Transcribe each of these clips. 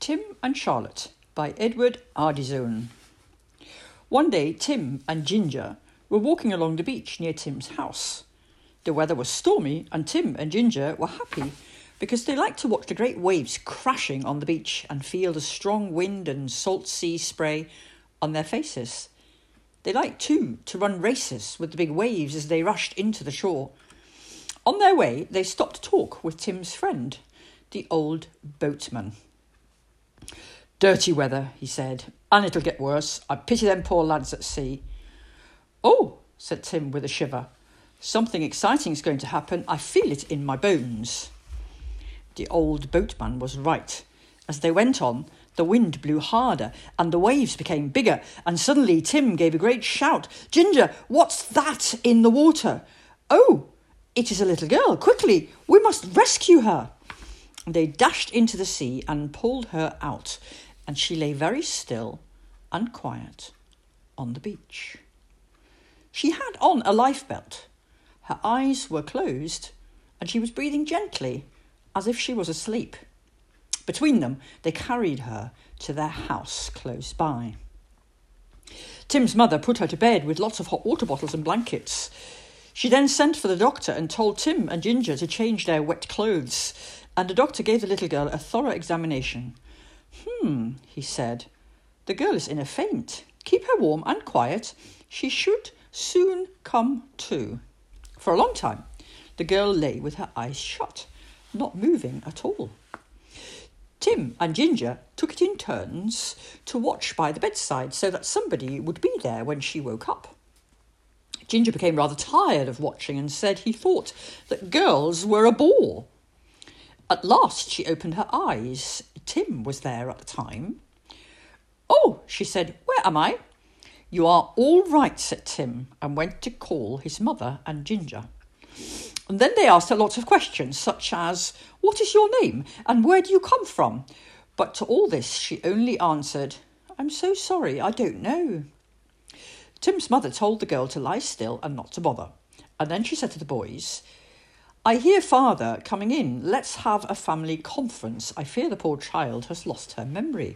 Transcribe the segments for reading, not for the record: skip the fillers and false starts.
Tim and Charlotte by Edward Ardizone. One day, Tim and Ginger were walking along the beach near Tim's house. The weather was stormy and Tim and Ginger were happy because they liked to watch the great waves crashing on the beach and feel the strong wind and salt sea spray on their faces. They liked, too, to run races with the big waves as they rushed into the shore. On their way, they stopped to talk with Tim's friend, the old boatman. "Dirty weather," he said, "and it'll get worse. I pity them poor lads at sea." "Oh," said Tim with a shiver. "Something exciting's going to happen. I feel it in my bones." The old boatman was right. As they went on, the wind blew harder and the waves became bigger, and suddenly Tim gave a great shout. "Ginger, what's that in the water?" "Oh, it is a little girl. Quickly, we must rescue her." They dashed into the sea and pulled her out, and she lay very still and quiet on the beach. She had on a lifebelt. Her eyes were closed, and she was breathing gently, as if she was asleep. Between them, they carried her to their house close by. Tim's mother put her to bed with lots of hot water bottles and blankets. She then sent for the doctor and told Tim and Ginger to change their wet clothes, and the doctor gave the little girl a thorough examination. He said, "The girl is in a faint. Keep her warm and quiet. She should soon come to." For a long time, the girl lay with her eyes shut, not moving at all. Tim and Ginger took it in turns to watch by the bedside so that somebody would be there when she woke up. Ginger became rather tired of watching and said he thought that girls were a bore. At last she opened her eyes. Tim was there at the time. "Oh," she said, "where am I?" "You are all right," said Tim, and went to call his mother and Ginger. And then they asked her lots of questions, such as, "What is your name, and where do you come from?" But to all this she only answered, "I'm so sorry, I don't know." Tim's mother told the girl to lie still and not to bother. And then she said to the boys, "I hear father coming in. Let's have a family conference. I fear the poor child has lost her memory."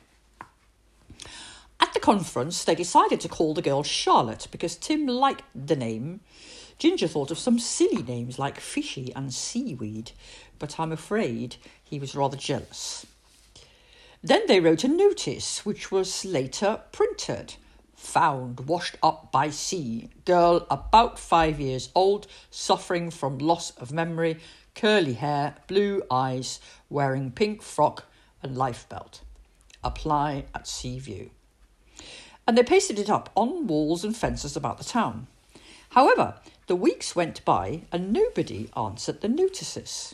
At the conference, they decided to call the girl Charlotte because Tim liked the name. Ginger thought of some silly names like Fishy and Seaweed, but I'm afraid he was rather jealous. Then they wrote a notice, which was later printed. "Found washed up by sea. Girl about 5 years old, suffering from loss of memory, curly hair, blue eyes, wearing pink frock and lifebelt. Apply at Seaview." And they pasted it up on walls and fences about the town. However, the weeks went by and nobody answered the notices.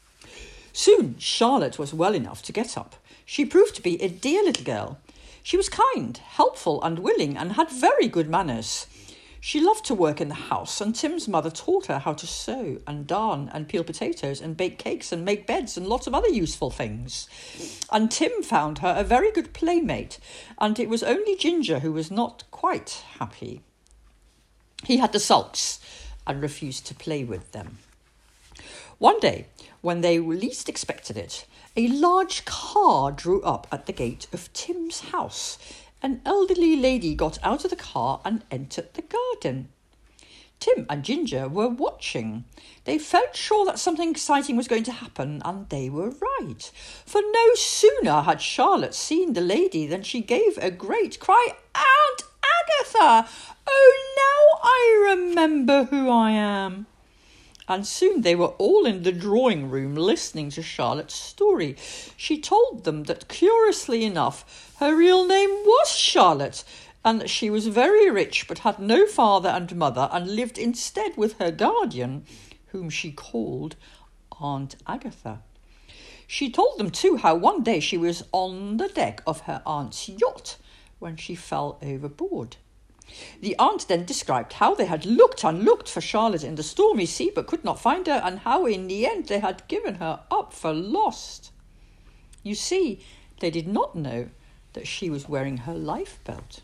Soon Charlotte was well enough to get up. She proved to be a dear little girl. She was kind, helpful and willing and had very good manners. She loved to work in the house, and Tim's mother taught her how to sew and darn and peel potatoes and bake cakes and make beds and lots of other useful things. And Tim found her a very good playmate, and it was only Ginger who was not quite happy. He had the sulks and refused to play with them. One day, when they least expected it, a large car drew up at the gate of Tim's house. An elderly lady got out of the car and entered the garden. Tim and Ginger were watching. They felt sure that something exciting was going to happen, and they were right. For no sooner had Charlotte seen the lady than she gave a great cry, "Aunt Agatha! Oh, now I remember who I am." And soon they were all in the drawing room listening to Charlotte's story. She told them that, curiously enough, her real name was Charlotte, and that she was very rich but had no father and mother and lived instead with her guardian, whom she called Aunt Agatha. She told them too how one day she was on the deck of her aunt's yacht when she fell overboard. The aunt then described how they had looked and looked for Charlotte in the stormy sea but could not find her, and how in the end they had given her up for lost. You see, they did not know that she was wearing her lifebelt.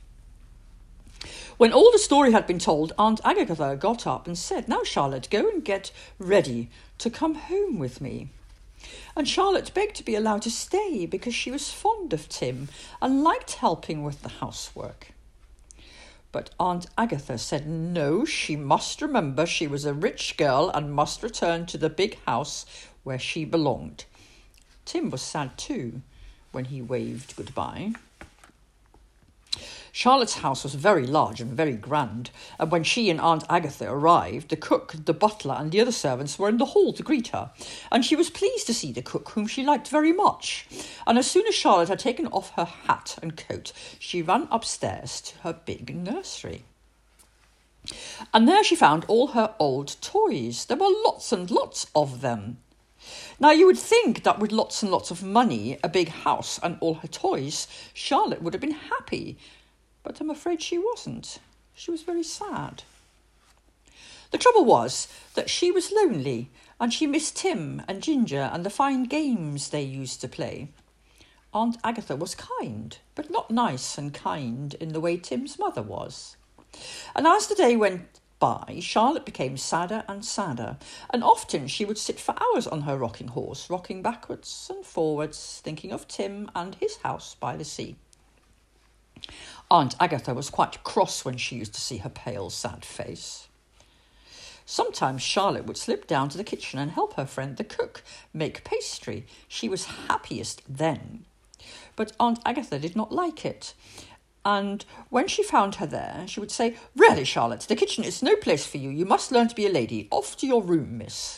When all the story had been told, Aunt Agatha got up and said, "Now, Charlotte, go and get ready to come home with me." And Charlotte begged to be allowed to stay because she was fond of Tim and liked helping with the housework. But Aunt Agatha said no, she must remember she was a rich girl and must return to the big house where she belonged. Tim was sad too when he waved goodbye. Charlotte's house was very large and very grand, and when she and Aunt Agatha arrived, the cook, the butler, and the other servants were in the hall to greet her, and she was pleased to see the cook, whom she liked very much. And as soon as Charlotte had taken off her hat and coat, she ran upstairs to her big nursery. And there she found all her old toys. There were lots and lots of them. Now, you would think that with lots and lots of money, a big house, and all her toys, Charlotte would have been happy. But I'm afraid she wasn't. She was very sad. The trouble was that she was lonely, and she missed Tim and Ginger and the fine games they used to play. Aunt Agatha was kind, but not nice and kind in the way Tim's mother was. And as the day went by, Charlotte became sadder and sadder, and often she would sit for hours on her rocking horse, rocking backwards and forwards, thinking of Tim and his house by the sea. Aunt Agatha was quite cross when she used to see her pale, sad face. Sometimes Charlotte would slip down to the kitchen and help her friend the cook make pastry. She was happiest then. But Aunt Agatha did not like it. And when she found her there, she would say, "Really, Charlotte, the kitchen is no place for you. You must learn to be a lady. Off to your room, miss."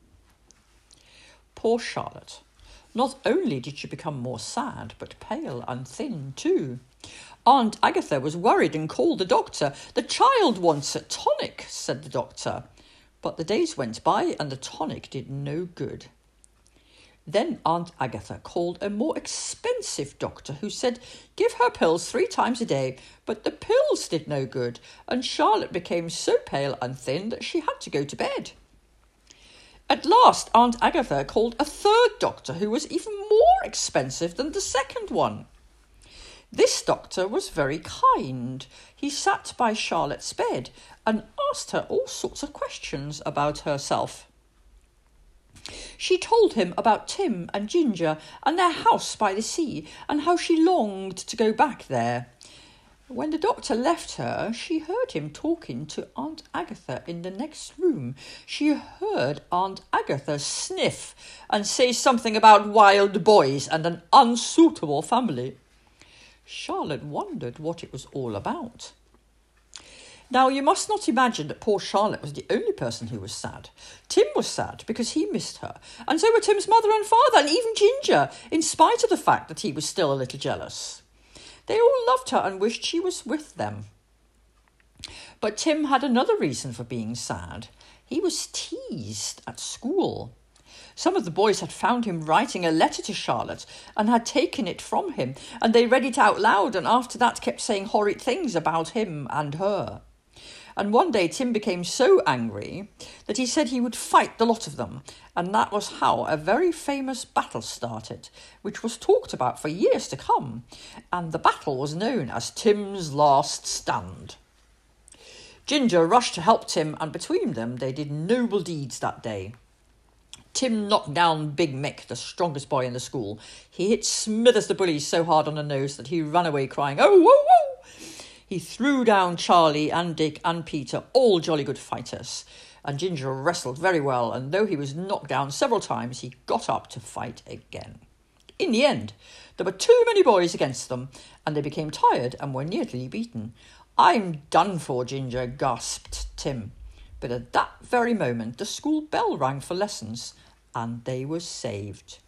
Poor Charlotte. Not only did she become more sad, but pale and thin too. Aunt Agatha was worried and called the doctor. "The child wants a tonic," said the doctor. But the days went by and the tonic did no good. Then Aunt Agatha called a more expensive doctor who said give her pills 3 times a day, but the pills did no good, and Charlotte became so pale and thin that she had to go to bed. At last, Aunt Agatha called a 3rd doctor who was even more expensive than the 2nd one. This doctor was very kind. He sat by Charlotte's bed and asked her all sorts of questions about herself. She told him about Tim and Ginger and their house by the sea and how she longed to go back there. When the doctor left her, she heard him talking to Aunt Agatha in the next room. She heard Aunt Agatha sniff and say something about wild boys and an unsuitable family. Charlotte wondered what it was all about. Now, you must not imagine that poor Charlotte was the only person who was sad. Tim was sad because he missed her, and so were Tim's mother and father, and even Ginger, in spite of the fact that he was still a little jealous. They all loved her and wished she was with them. But Tim had another reason for being sad. He was teased at school. Some of the boys had found him writing a letter to Charlotte and had taken it from him, and they read it out loud and after that kept saying horrid things about him and her. And one day Tim became so angry that he said he would fight the lot of them, and that was how a very famous battle started, which was talked about for years to come, and the battle was known as Tim's Last Stand. Ginger rushed to help Tim, and between them they did noble deeds that day. Tim knocked down Big Mick, the strongest boy in the school. He hit Smithers the bully so hard on the nose that he ran away crying, "Oh, whoa, whoa!" He threw down Charlie and Dick and Peter, all jolly good fighters. And Ginger wrestled very well, and though he was knocked down several times, he got up to fight again. In the end, there were too many boys against them, and they became tired and were nearly beaten. "I'm done for, Ginger," gasped Tim. But at that very moment, the school bell rang for lessons, and they were saved.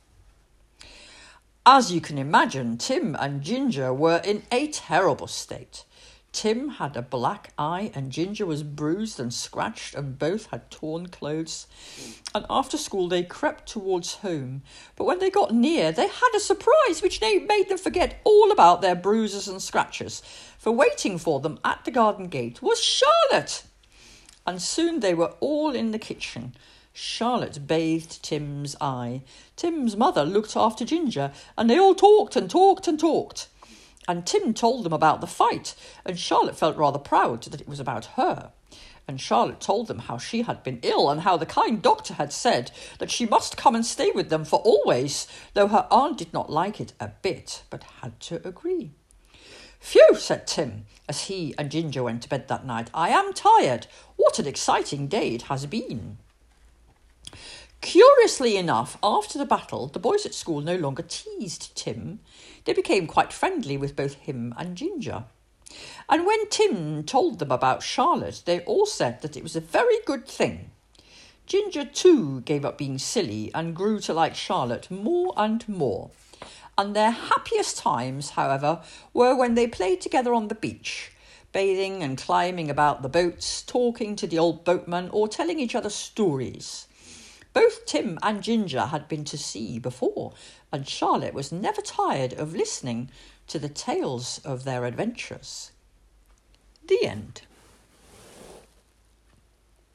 As you can imagine, Tim and Ginger were in a terrible state. Tim had a black eye and Ginger was bruised and scratched and both had torn clothes. And after school they crept towards home. But when they got near, they had a surprise which made them forget all about their bruises and scratches. For waiting for them at the garden gate was Charlotte. And soon they were all in the kitchen. Charlotte bathed Tim's eye. Tim's mother looked after Ginger, and they all talked and talked and talked. And Tim told them about the fight, and Charlotte felt rather proud that it was about her. And Charlotte told them how she had been ill and how the kind doctor had said that she must come and stay with them for always, though her aunt did not like it a bit, but had to agree. "Phew," said Tim, as he and Ginger went to bed that night. "I am tired. What an exciting day it has been." Curiously enough, after the battle, the boys at school no longer teased Tim. They became quite friendly with both him and Ginger. And when Tim told them about Charlotte, they all said that it was a very good thing. Ginger, too, gave up being silly and grew to like Charlotte more and more. And their happiest times, however, were when they played together on the beach, bathing and climbing about the boats, talking to the old boatman or telling each other stories. Both Tim and Ginger had been to sea before, and Charlotte was never tired of listening to the tales of their adventures. The end.